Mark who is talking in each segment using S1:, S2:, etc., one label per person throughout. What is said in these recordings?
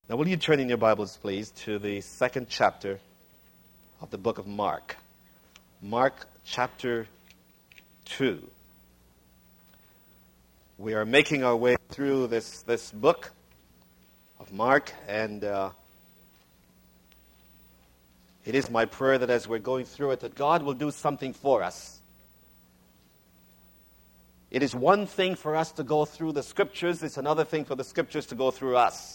S1: Now, will you turn in your Bibles, please, to the second chapter of the book of Mark. Mark chapter 2. We are making our way through this book of Mark, and it is my prayer that as we're going through it, that God will do something for us. It is one thing for us to go through the Scriptures. It's another thing for the Scriptures to go through us.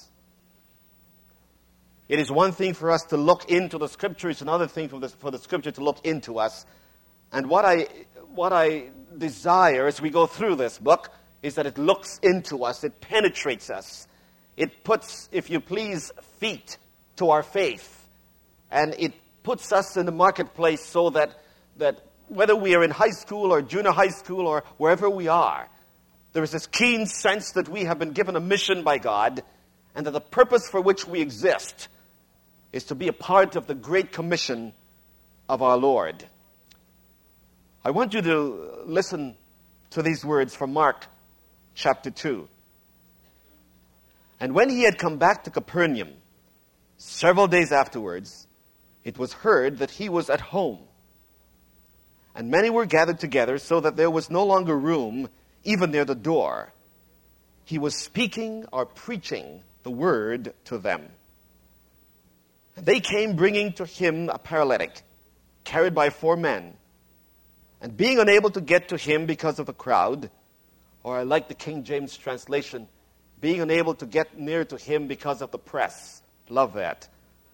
S1: It is one thing for us to look into the Scripture. It's another thing for the Scripture to look into us. And what I desire as we go through this book is that it looks into us. It penetrates us. It puts, if you please, feet to our faith. And it puts us in the marketplace so that whether we are in high school or junior high school or wherever we are, there is this keen sense that we have been given a mission by God, and that the purpose for which we exist is to be a part of the Great Commission of our Lord. I want you to listen to these words from Mark chapter 2. And when he had come back to Capernaum, several days afterwards, it was heard that he was at home. And many were gathered together, so that there was no longer room, even near the door. He was speaking or preaching the word to them. And they came bringing to him a paralytic, carried by 4 men. And being unable to get to him because of the crowd, or I like the King James translation, being unable to get near to him because of the press. Love that.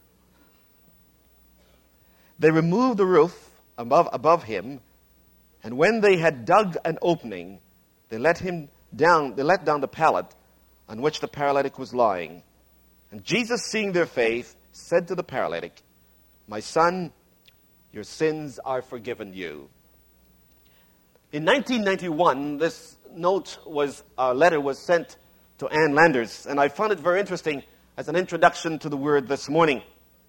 S1: They removed the roof above him, and when they had dug an opening, they let down the pallet on which the paralytic was lying. And Jesus, seeing their faith, said to the paralytic, "My son, your sins are forgiven you." In 1991, this letter was sent to Ann Landers, and I found it very interesting as an introduction to the word this morning.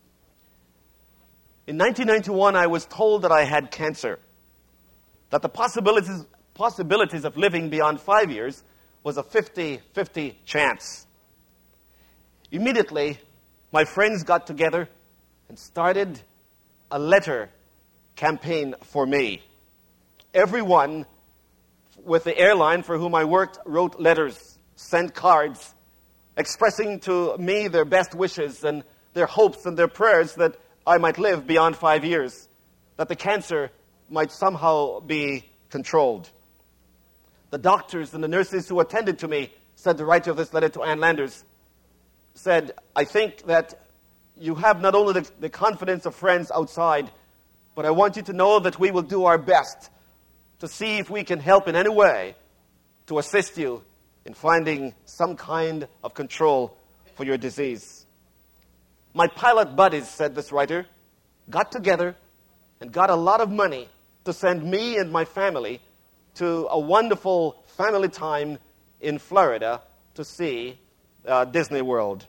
S1: In 1991, I was told that I had cancer, that the possibilities of living beyond 5 years was a 50-50 chance. Immediately, my friends got together and started a letter campaign for me. Everyone with the airline for whom I worked wrote letters, sent cards, expressing to me their best wishes and their hopes and their prayers that I might live beyond 5 years, that the cancer might somehow be controlled. The doctors and the nurses who attended to me, said the writer of this letter to Ann Landers, said, "I think that you have not only the confidence of friends outside, but I want you to know that we will do our best to see if we can help in any way to assist you in finding some kind of control for your disease." My pilot buddies, said this writer, got together and got a lot of money to send me and my family to a wonderful family time in Florida to see Disney World.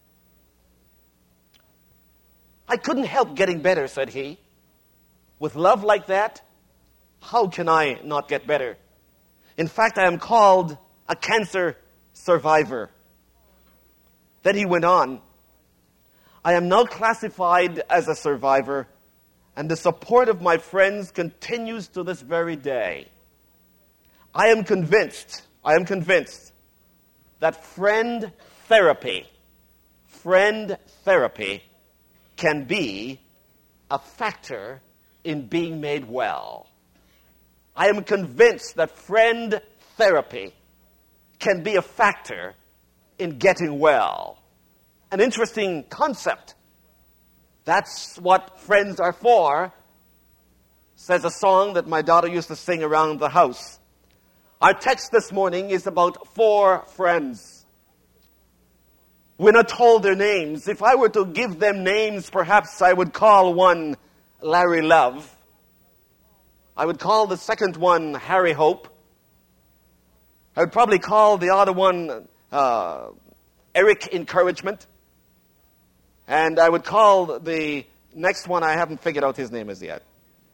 S1: "I couldn't help getting better," said he. "With love like that, how can I not get better? In fact, I am called a cancer survivor." Then he went on, "I am now classified as a survivor, and the support of my friends continues to this very day. I am convinced that friend therapy can be a factor in being made well. I am convinced that friend therapy can be a factor in getting well." An interesting concept. That's what friends are for, says a song that my daughter used to sing around the house. Our text this morning is about 4 friends. We're not told their names. If I were to give them names, perhaps I would call one Larry Love. I would call the second one Harry Hope. I would probably call the other one Eric Encouragement. And I would call the next one, I haven't figured out his name as yet.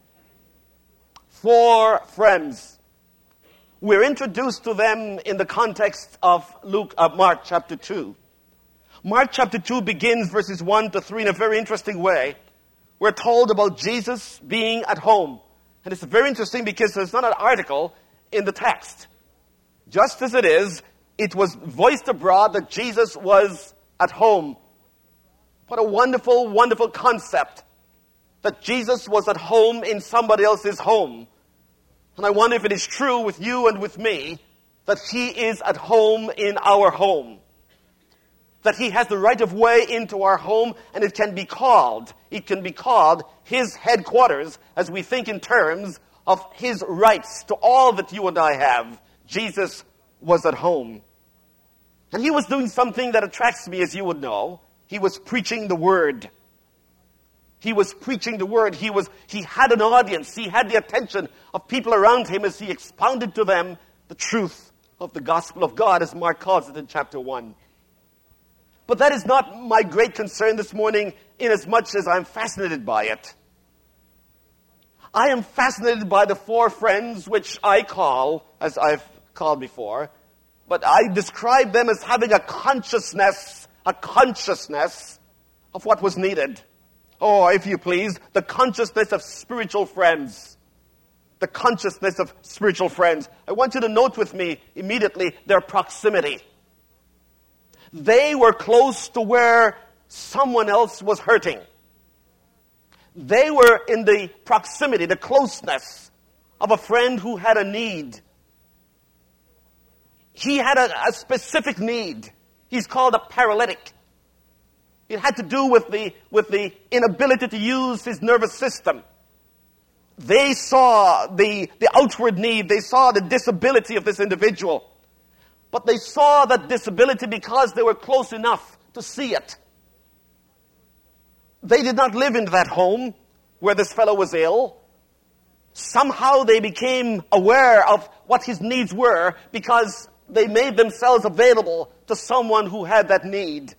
S1: 4 friends. We're introduced to them in the context of Mark chapter 2. Mark chapter 2 begins verses 1 to 3 in a very interesting way. We're told about Jesus being at home. And it's very interesting because there's not an article in the text. Just as it was voiced abroad that Jesus was at home. What a wonderful, wonderful concept. That Jesus was at home in somebody else's home. And I wonder if it is true with you and with me that he is at home in our home. That he has the right of way into our home, and it can be called his headquarters as we think in terms of his rights to all that you and I have. Jesus was at home. And he was doing something that attracts me, as you would know. He was preaching the word. He was preaching the word. He had an audience. He had the attention of people around him as he expounded to them the truth of the gospel of God, as Mark calls it in chapter 1. But that is not my great concern this morning, inasmuch as I'm fascinated by it. I am fascinated by the four friends which I call, as I've called before, but I describe them as having a consciousness of what was needed. Oh, if you please, the consciousness of spiritual friends. The consciousness of spiritual friends. I want you to note with me immediately their proximity. They were close to where someone else was hurting. They were in the proximity, the closeness of a friend who had a need. He had a specific need. He's called a paralytic. It had to do with the inability to use his nervous system. They saw the outward need. They saw the disability of this individual. But they saw that disability because they were close enough to see it. They did not live in that home where this fellow was ill. Somehow they became aware of what his needs were because they made themselves available to someone who had that need.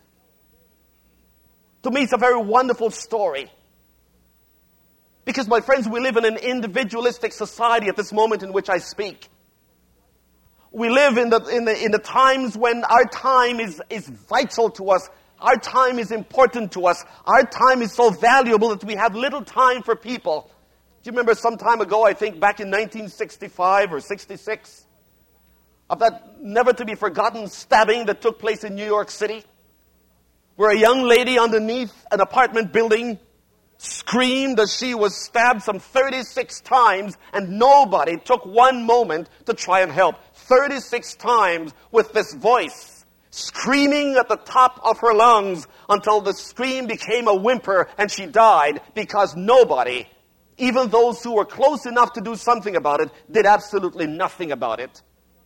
S1: To me, it's a very wonderful story. Because, my friends, we live in an individualistic society at this moment in which I speak. We live in the times when our time is vital to us. Our time is important to us. Our time is so valuable that we have little time for people. Do you remember some time ago, I think back in 1965 or 66, of that never-to-be-forgotten stabbing that took place in New York City, where a young lady underneath an apartment building screamed as she was stabbed some 36 times, and nobody took one moment to try and help. 36 times with this voice, screaming at the top of her lungs until the scream became a whimper and she died because nobody, even those who were close enough to do something about it, did absolutely nothing about it.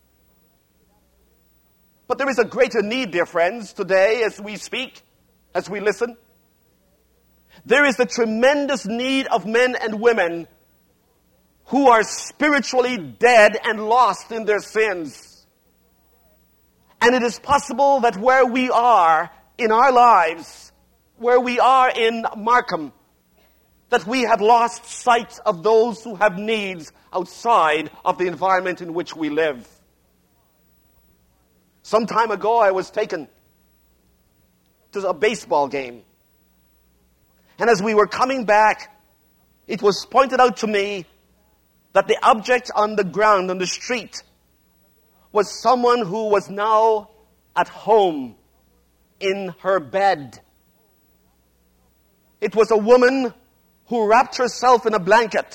S1: But there is a greater need, dear friends, today as we speak, as we listen. There is a tremendous need of men and women who are spiritually dead and lost in their sins. And it is possible that where we are in our lives, where we are in Markham, that we have lost sight of those who have needs outside of the environment in which we live. Some time ago, I was taken to a baseball game. And as we were coming back, it was pointed out to me that the object on the ground, on the street, was someone who was now at home in her bed. It was a woman who wrapped herself in a blanket.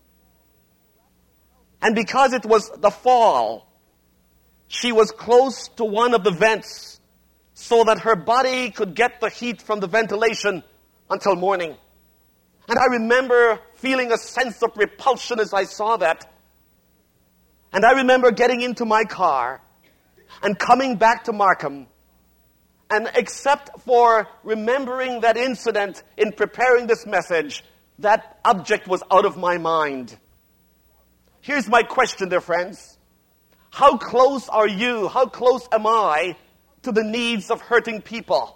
S1: And because it was the fall, she was close to one of the vents so that her body could get the heat from the ventilation until morning. And I remember feeling a sense of repulsion as I saw that. And I remember getting into my car and coming back to Markham. And except for remembering that incident in preparing this message, that object was out of my mind. Here's my question, dear friends. How close are you, how close am I to the needs of hurting people?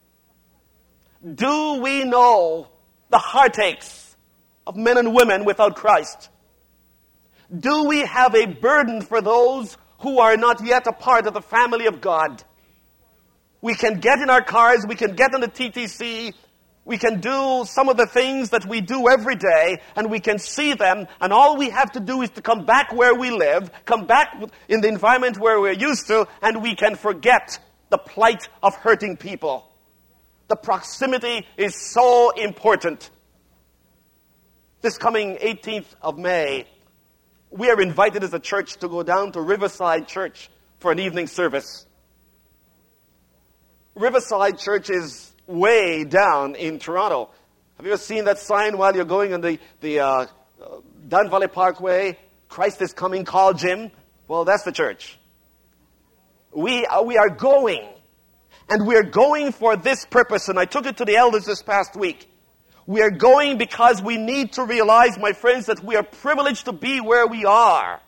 S1: Do we know the heartaches of men and women without Christ? Do we have a burden for those who are not yet a part of the family of God? We can get in our cars, we can get on the TTC, we can do some of the things that we do every day, and we can see them, and all we have to do is to come back where we live, come back in the environment where we're used to, and we can forget the plight of hurting people. The proximity is so important. This coming 18th of May, we are invited as a church to go down to Riverside Church for an evening service. Riverside Church is way down in Toronto. Have you ever seen that sign while you're going on the Don Valley Parkway? Christ is coming, call Jim. Well, that's the church. We are going. And we're going for this purpose. And I took it to the elders this past week. We are going because we need to realize, my friends, that we are privileged to be where we are.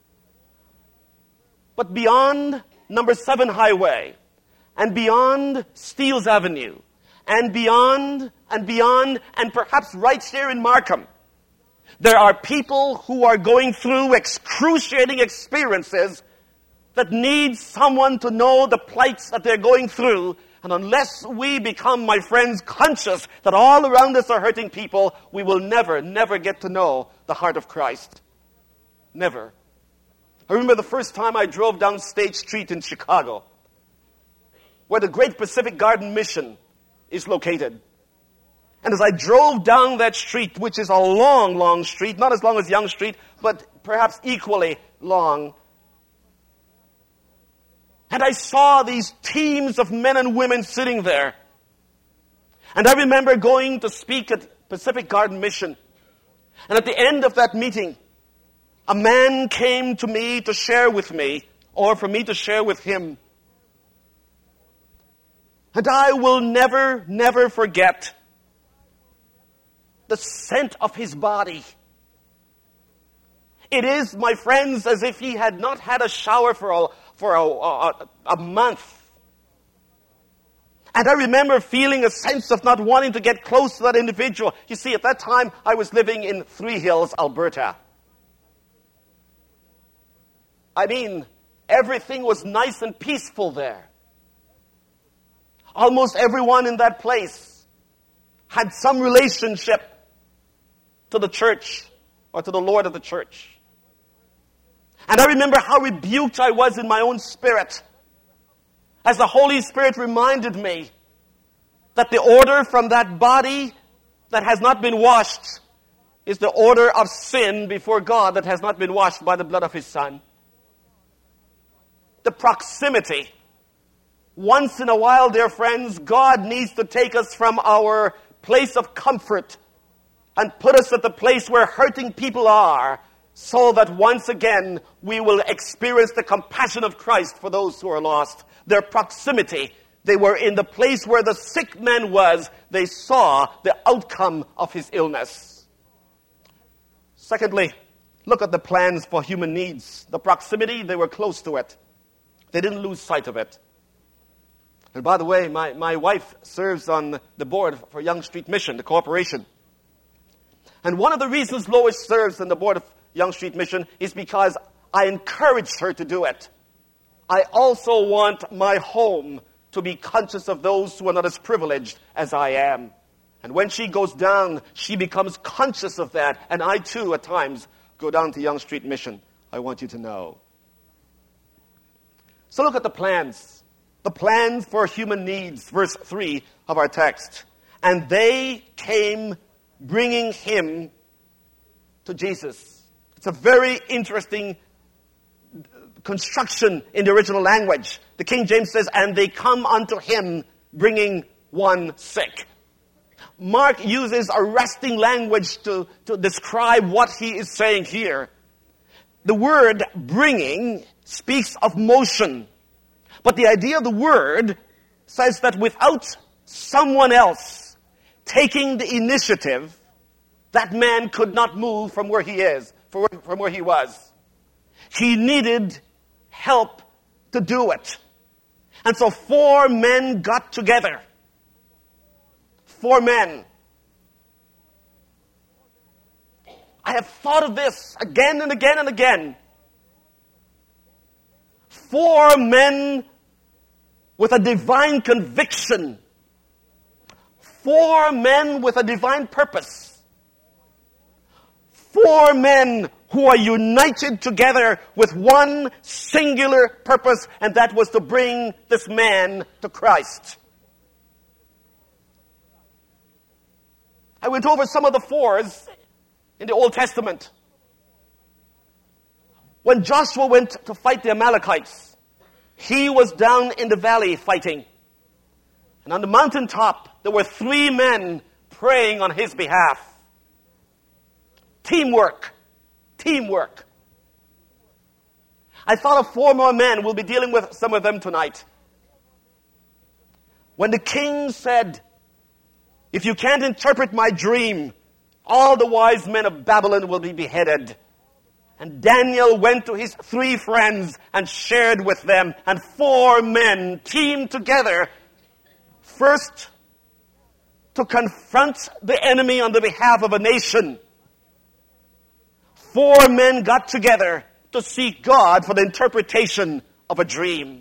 S1: But beyond number 7 Highway, and beyond Steeles Avenue, and beyond, and perhaps right here in Markham, there are people who are going through excruciating experiences that need someone to know the plights that they're going through. And unless we become, my friends, conscious that all around us are hurting people, we will never, never get to know the heart of Christ. Never. I remember the first time I drove down State Street in Chicago, where the Great Pacific Garden Mission is located. And as I drove down that street, which is a long, long street, not as long as Yonge Street, but perhaps equally long, and I saw these teams of men and women sitting there. And I remember going to speak at Pacific Garden Mission. And at the end of that meeting, a man came to me to share with me, or for me to share with him. And I will never, never forget the scent of his body. It is, my friends, as if he had not had a shower for a month. And I remember feeling a sense of not wanting to get close to that individual. You see, at that time, I was living in Three Hills, Alberta. I mean, everything was nice and peaceful there. Almost everyone in that place had some relationship to the church or to the Lord of the church. And I remember how rebuked I was in my own spirit as the Holy Spirit reminded me that the odor from that body that has not been washed is the odor of sin before God that has not been washed by the blood of His Son. The proximity. Once in a while, dear friends, God needs to take us from our place of comfort and put us at the place where hurting people are, so that once again we will experience the compassion of Christ for those who are lost. Their proximity. They were in the place where the sick man was. They saw the outcome of his illness. Secondly, look at the plans for human needs. The proximity, they were close to it. They didn't lose sight of it. And by the way, my wife serves on the board for Yonge Street Mission, the corporation. And one of the reasons Lois serves on the board of Yonge Street Mission is because I encouraged her to do it. I also want my home to be conscious of those who are not as privileged as I am. And when she goes down, she becomes conscious of that. And I too, at times, go down to Yonge Street Mission. I want you to know. So look at the plans. The plans for human needs, verse 3 of our text. And they came bringing him to Jesus. It's a very interesting construction in the original language. The King James says, and they come unto him bringing one sick. Mark uses arresting language to describe what he is saying here. The word bringing speaks of motion. But the idea of the word says that without someone else taking the initiative, that man could not move from where he is, from where he was. He needed help to do it. And so 4 men got together. 4 men. I have thought of this again and again and again. 4 men with a divine conviction. 4 men with a divine purpose. 4 men who are united together with one singular purpose, and that was to bring this man to Christ. I went over some of the 4s in the Old Testament. When Joshua went to fight the Amalekites, he was down in the valley fighting. And on the mountaintop, there were 3 men praying on his behalf. Teamwork. Teamwork. I thought of 4 more men. We'll be dealing with some of them tonight. When the king said, "If you can't interpret my dream, all the wise men of Babylon will be beheaded." And Daniel went to his 3 friends and shared with them, and 4 men teamed together, first to confront the enemy on the behalf of a nation. 4 men got together to seek God for the interpretation of a dream.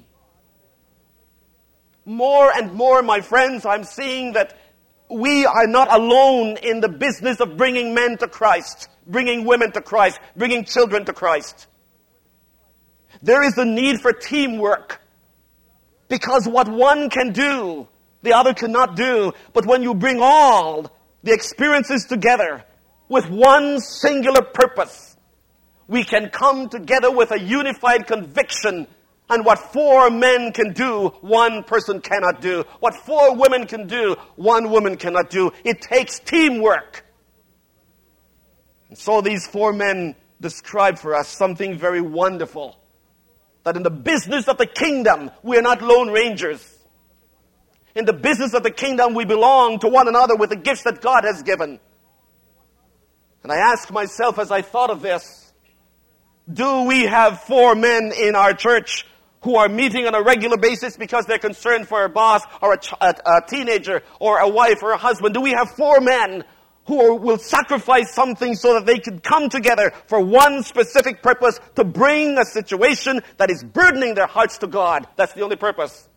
S1: More and more, my friends, I'm seeing that we are not alone in the business of bringing men to Christ, bringing women to Christ, bringing children to Christ. There is the need for teamwork, because what one can do, the other cannot do. But when you bring all the experiences together with one singular purpose, we can come together with a unified conviction. And what 4 men can do, 1 person cannot do. What 4 women can do, 1 woman cannot do. It takes teamwork. And so these 4 men describe for us something very wonderful. That in the business of the kingdom, we are not lone rangers. In the business of the kingdom, we belong to one another with the gifts that God has given. And I asked myself as I thought of this, do we have 4 men in our church who are meeting on a regular basis because they're concerned for a boss or a teenager or a wife or a husband? Do we have 4 men who will sacrifice something so that they can come together for one specific purpose, to bring a situation that is burdening their hearts to God? That's the only purpose.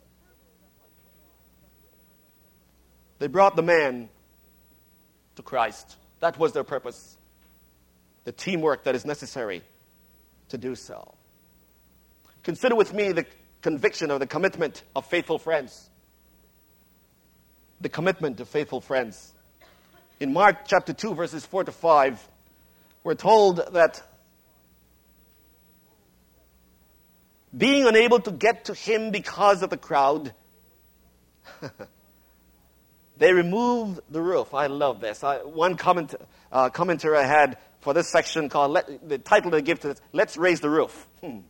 S1: They brought the man to Christ. That was their purpose. The teamwork that is necessary to do so. Consider with me the conviction or the commitment of faithful friends. The commitment of faithful friends. In Mark chapter 2, verses 4 to 5, we're told that being unable to get to him because of the crowd, they removed the roof. I love this. One commentator I had for this section called, the title they give to it, "Let's Raise the Roof."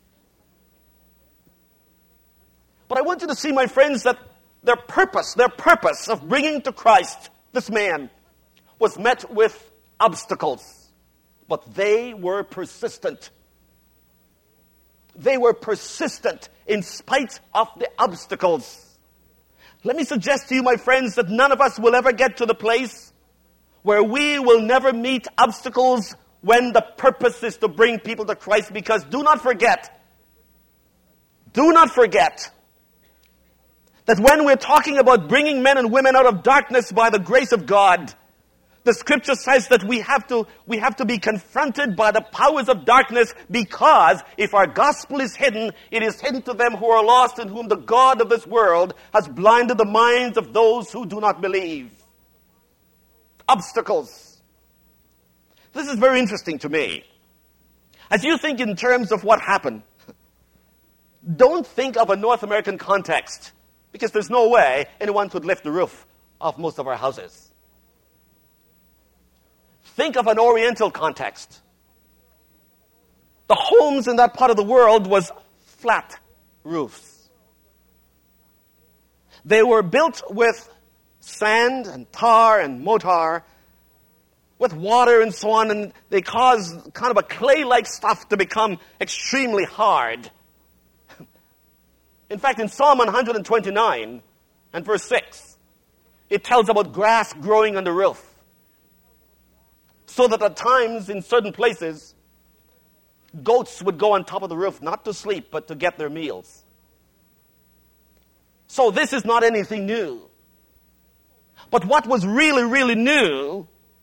S1: But I want you to see, my friends, that their purpose of bringing to Christ this man was met with obstacles. But they were persistent. They were persistent in spite of the obstacles. Let me suggest to you, my friends, that none of us will ever get to the place where we will never meet obstacles when the purpose is to bring people to Christ. Because do not forget that when we're talking about bringing men and women out of darkness by the grace of God, the scripture says that we have to be confronted by the powers of darkness, because if our gospel is hidden, it is hidden to them who are lost, in whom the God of this world has blinded the minds of those who do not believe. Obstacles. This is very interesting to me. As you think in terms of what happened, don't think of a North American context, because there's no way anyone could lift the roof off most of our houses. Think of an Oriental context. The homes in that part of the world was flat roofs. They were built with sand and tar and mortar, with water and so on, and they caused kind of a clay-like stuff to become extremely hard. In fact, in Psalm 129 and verse 6, it tells about grass growing on the roof. So that at times, in certain places, goats would go on top of the roof, not to sleep, but to get their meals. So this is not anything new. But what was really, really new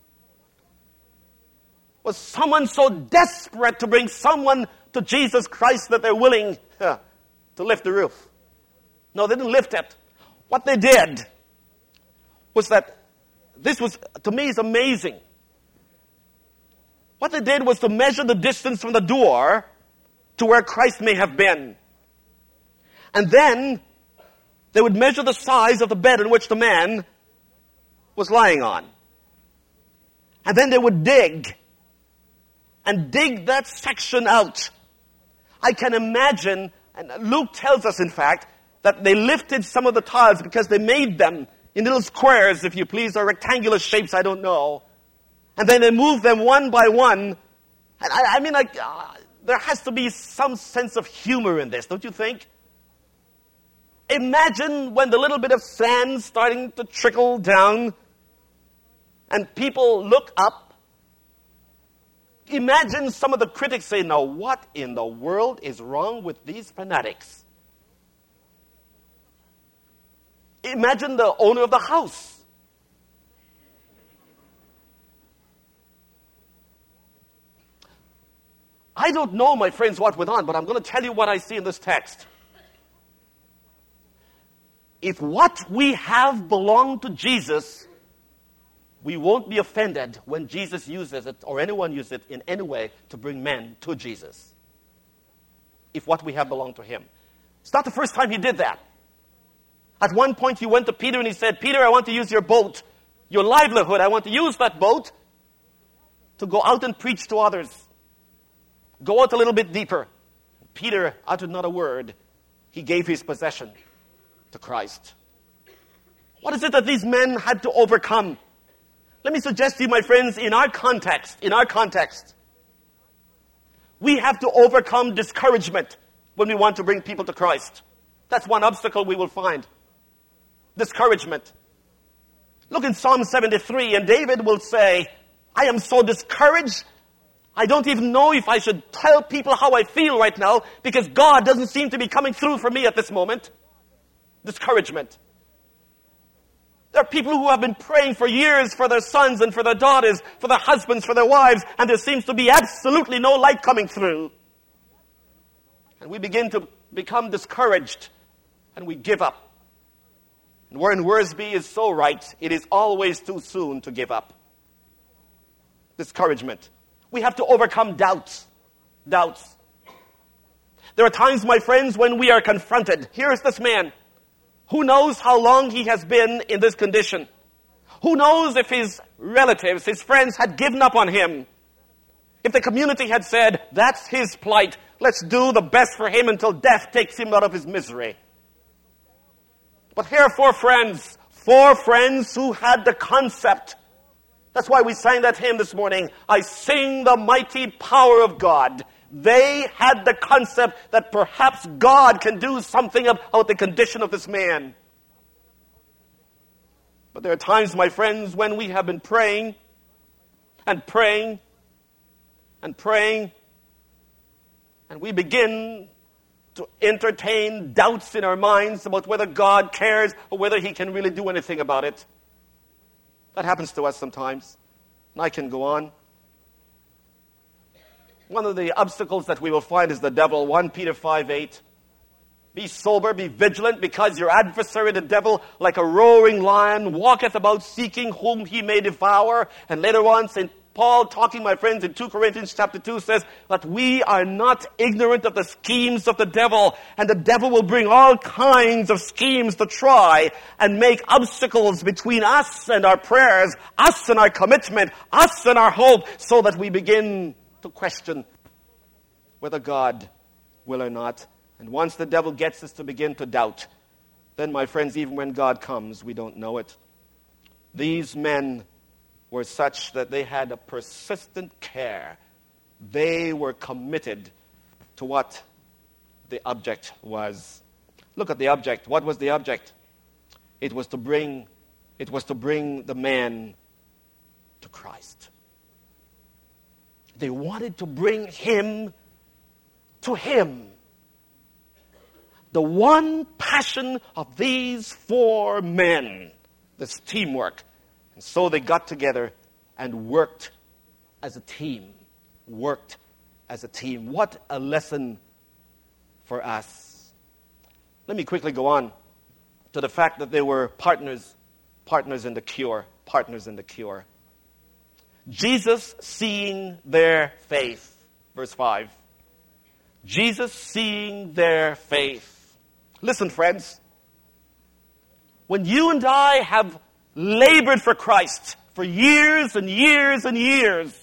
S1: was someone so desperate to bring someone to Jesus Christ that they're willing to lift the roof. No, they didn't lift it. What they did was that, this was, to me, is amazing. What they did was to measure the distance from the door to where Christ may have been. And then they would measure the size of the bed in which the man was lying on. And then they would dig that section out. I can imagine, and Luke tells us, in fact, that they lifted some of the tiles because they made them in little squares, if you please, or rectangular shapes, I don't know. And then they moved them one by one. And there has to be some sense of humor in this, don't you think? Imagine when the little bit of sand starting to trickle down and people look up. Imagine some of the critics say, now what in the world is wrong with these fanatics? Imagine the owner of the house. I don't know, my friends, what went on, but I'm going to tell you what I see in this text. If what we have belonged to Jesus, we won't be offended when Jesus uses it, or anyone uses it in any way to bring men to Jesus. If what we have belonged to him. It's not the first time he did that. At one point he went to Peter and he said, Peter, I want to use your boat, your livelihood. I want to use that boat to go out and preach to others. Go out a little bit deeper. Peter uttered not a word. He gave his possession to Christ. What is it that these men had to overcome? Let me suggest to you, my friends, in our context, we have to overcome discouragement when we want to bring people to Christ. That's one obstacle we will find. Discouragement. Look in Psalm 73, and David will say, I am so discouraged, I don't even know if I should tell people how I feel right now, because God doesn't seem to be coming through for me at this moment. Discouragement. There are people who have been praying for years for their sons and for their daughters, for their husbands, for their wives, and there seems to be absolutely no light coming through. And we begin to become discouraged, and we give up. And Warren Wiersbe is so right, it is always too soon to give up. Discouragement. We have to overcome doubts. Doubts. There are times, my friends, when we are confronted. Here is this man. Who knows how long he has been in this condition? Who knows if his relatives, his friends had given up on him? If the community had said, that's his plight, let's do the best for him until death takes him out of his misery. But here are four friends who had the concept. That's why we sang that hymn this morning, I sing the mighty power of God. They had the concept that perhaps God can do something about the condition of this man. But there are times, my friends, when we have been praying and praying and praying, and we begin to entertain doubts in our minds about whether God cares or whether he can really do anything about it. That happens to us sometimes. And I can go on. One of the obstacles that we will find is the devil. 1 Peter 5:8. Be sober, be vigilant, because your adversary, the devil, like a roaring lion, walketh about seeking whom he may devour. And later on, St. Paul, talking, my friends, in 2 Corinthians chapter 2, says that we are not ignorant of the schemes of the devil. And the devil will bring all kinds of schemes to try and make obstacles between us and our prayers, us and our commitment, us and our hope, so that we begin to question whether God will or not. And once the devil gets us to begin to doubt, then, my friends, even when God comes, we don't know it. These men were such that they had a persistent care. They were committed to what the object was. Look at the object. What was the object? It was to bring the man to Christ. They wanted to bring him to him. the one passion of these four men, this teamwork. And so they got together and worked as a team. Worked as a team. What a lesson for us. Let me quickly go on to the fact that they were partners in the cure. Partners in the cure. Jesus seeing their faith. Verse 5. Jesus seeing their faith. Listen, friends. When you and I have labored for Christ for years and years and years,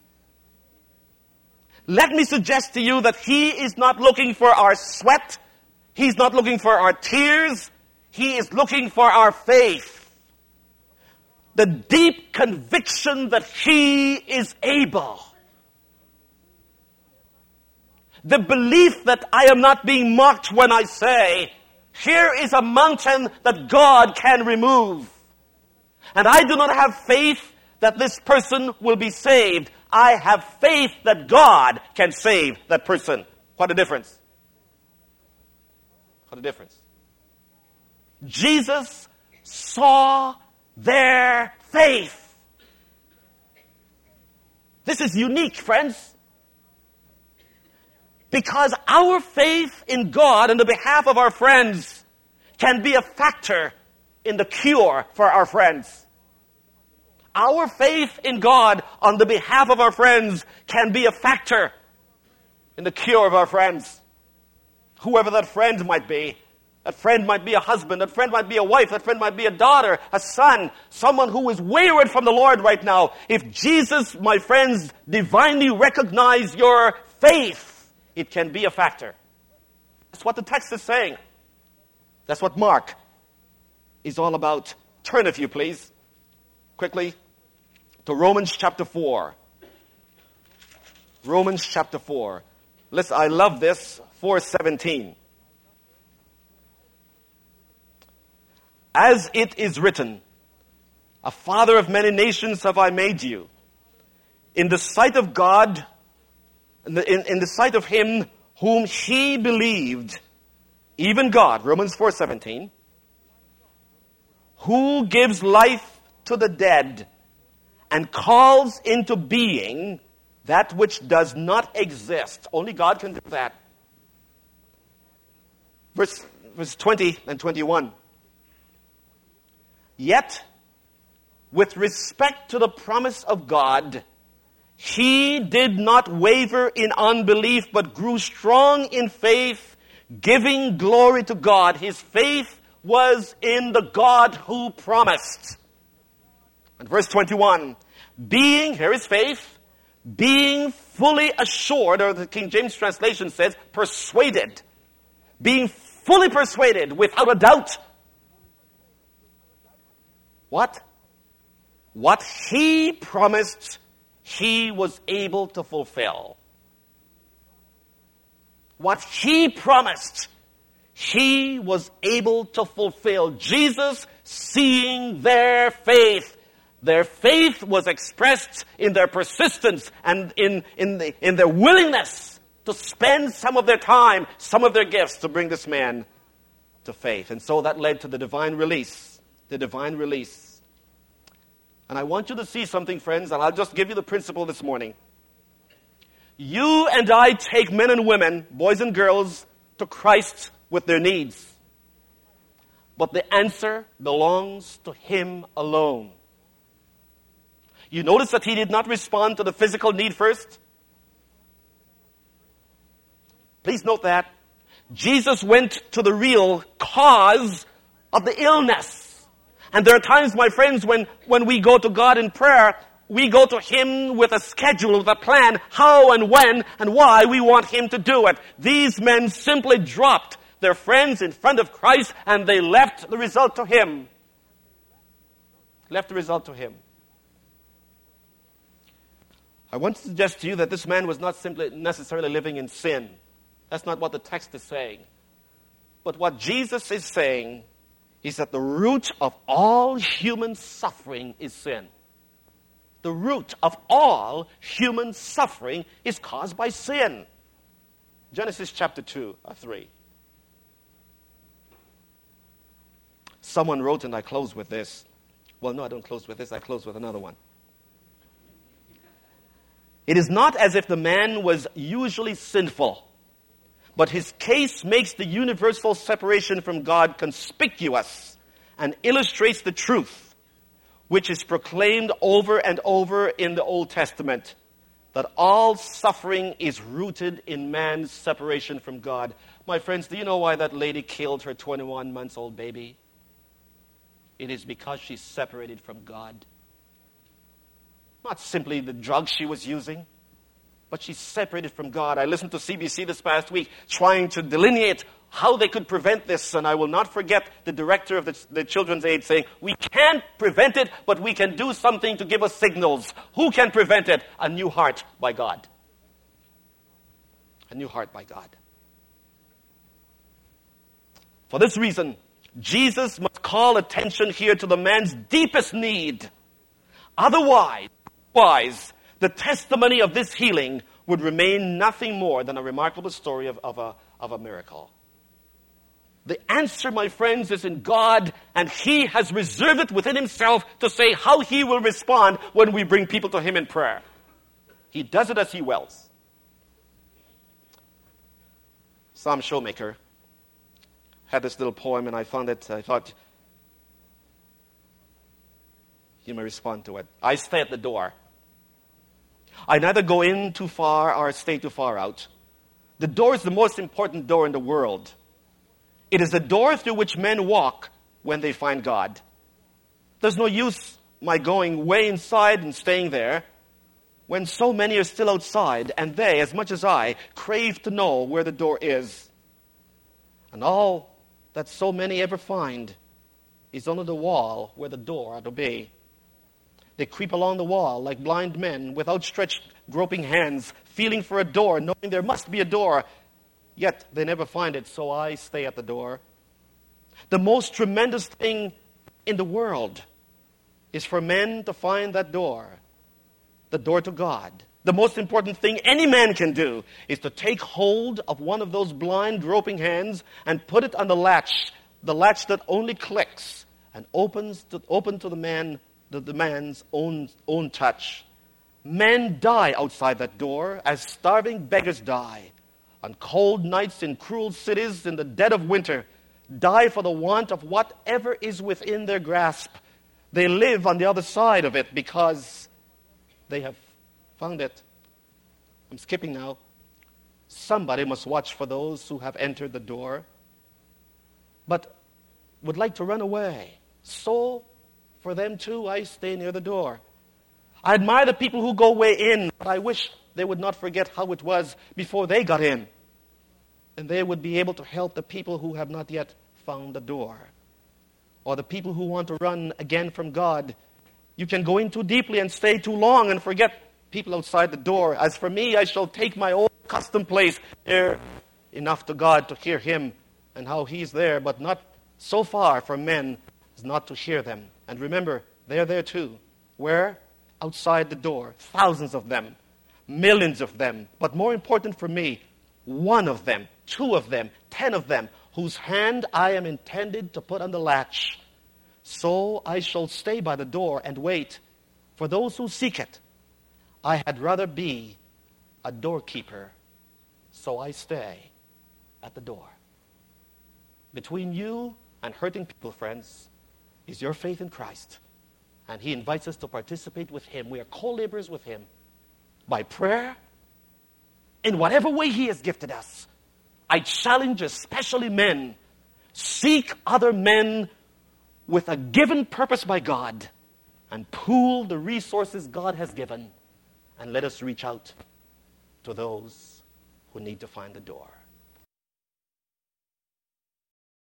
S1: let me suggest to you that He is not looking for our sweat. He's not looking for our tears. He is looking for our faith. The deep conviction that He is able. The belief that I am not being mocked when I say, here is a mountain that God can remove. And I do not have faith that this person will be saved. I have faith that God can save that person. What a difference. What a difference. Jesus saw their faith. This is unique, friends. Because our faith in God on the behalf of our friends can be a factor in the cure for our friends. Our faith in God on the behalf of our friends can be a factor in the cure of our friends. Whoever that friend might be. That friend might be a husband. That friend might be a wife. That friend might be a daughter, a son. Someone who is wayward from the Lord right now. If Jesus, my friends, divinely recognize your faith, it can be a factor. That's what the text is saying. That's what Mark is all about. Turn, if you please, quickly to Romans chapter 4. Romans chapter 4. Listen, I love this. 4:17. As it is written, a father of many nations have I made you. In the sight of God, in the sight of Him whom He believed, even God, Romans 4:17, who gives life to the dead and calls into being that which does not exist. Only God can do that. Verse 20 and 21. Yet, with respect to the promise of God, He did not waver in unbelief, but grew strong in faith, giving glory to God. His faith was in the God who promised. And verse 21, here is faith, being fully assured, or the King James translation says, persuaded. Being fully persuaded, without a doubt. What? What He promised, He was able to fulfill. What He promised, He was able to fulfill. Jesus seeing their faith. Their faith was expressed in their persistence and in their willingness to spend some of their time, some of their gifts to bring this man to faith. And so that led to the divine release. The divine release. And I want you to see something, friends, and I'll just give you the principle this morning. You and I take men and women, boys and girls, to Christ with their needs. But the answer belongs to Him alone. You notice that He did not respond to the physical need first? Please note that. Jesus went to the real cause of the illness. And there are times, my friends, when we go to God in prayer, we go to Him with a schedule, with a plan, how and when and why we want Him to do it. These men simply dropped their friends in front of Christ and they left the result to Him. Left the result to Him. I want to suggest to you that this man was not simply necessarily living in sin. That's not what the text is saying. But what Jesus is saying is that the root of all human suffering is sin. The root of all human suffering is caused by sin. Genesis chapter 2 or 3. Someone wrote, and I close with this. Well, no, I don't close with this. I close with another one. It is not as if the man was usually sinful, but his case makes the universal separation from God conspicuous and illustrates the truth, which is proclaimed over and over in the Old Testament, that all suffering is rooted in man's separation from God. My friends, do you know why that lady killed her 21-month-old baby? It is because she's separated from God. Not simply the drugs she was using, but she's separated from God. I listened to CBC this past week trying to delineate how they could prevent this, and I will not forget the director of the Children's Aid saying, we can't prevent it, but we can do something to give us signals. Who can prevent it? A new heart by God. A new heart by God. For this reason, Jesus must call attention here to the man's deepest need. Otherwise, the testimony of this healing would remain nothing more than a remarkable story of a miracle. The answer, my friends, is in God, and He has reserved it within Himself to say how He will respond when we bring people to Him in prayer. He does it as He wills. Sam Showmaker had this little poem, and I thought, you may respond to it. I stay at the door. I neither go in too far or stay too far out. The door is the most important door in the world. It is the door through which men walk when they find God. There's no use my going way inside and staying there when so many are still outside, and they, as much as I, crave to know where the door is. And all that so many ever find is under the wall where the door ought to be. They creep along the wall like blind men with outstretched, groping hands, feeling for a door, knowing there must be a door, yet they never find it, so I stay at the door. The most tremendous thing in the world is for men to find that door, the door to God. The most important thing any man can do is to take hold of one of those blind, groping hands and put it on the latch that only clicks and open to the man's own touch. Men die outside that door as starving beggars die. On cold nights in cruel cities in the dead of winter, die for the want of whatever is within their grasp. They live on the other side of it because they have found it. I'm skipping now. Somebody must watch for those who have entered the door, but would like to run away. So, for them too, I stay near the door. I admire the people who go way in, but I wish they would not forget how it was before they got in. And they would be able to help the people who have not yet found the door. Or the people who want to run again from God. You can go in too deeply and stay too long and forget people outside the door. As for me, I shall take my old custom place there, enough to God to hear Him and how He's there, but not so far from men as not to hear them. And remember, they're there too. Where? Outside the door. Thousands of them. Millions of them. But more important for me, one of them, 2 of them, 10 of them, whose hand I am intended to put on the latch. So I shall stay by the door and wait for those who seek it. I had rather be a doorkeeper, so I stay at the door. Between you and hurting people, friends, is your faith in Christ. And He invites us to participate with Him. We are co-laborers with Him by prayer, in whatever way He has gifted us. I challenge especially men, seek other men with a given purpose by God and pool the resources God has given, and let us reach out to those who need to find the door.